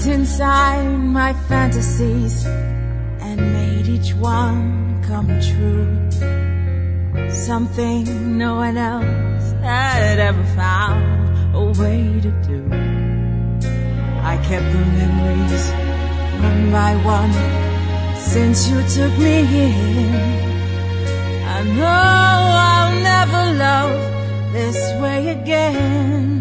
inside my fantasies and made each one come true. Something no one else had ever found a way to do. I kept the memories one by one since you took me in. I know I'll never love this way again.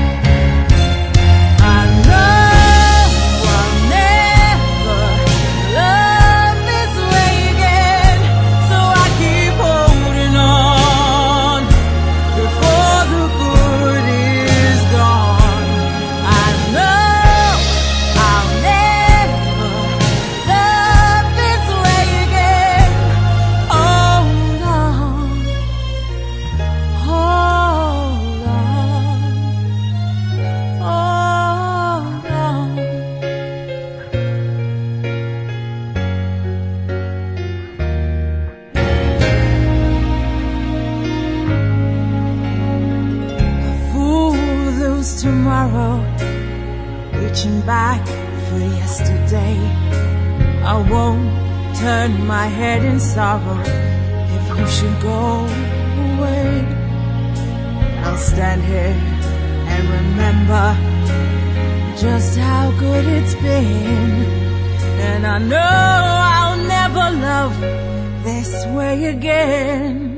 I know I'll never love this way again, so I keep holding on before the good is gone. I know I'll never love this way again. Hold on, hold on, hold on. A fool lose tomorrow, reaching back for yesterday. I won't turn my head in sorrow if you should go away. I'll stand here and remember just how good it's been. And I know I'll never love this way again.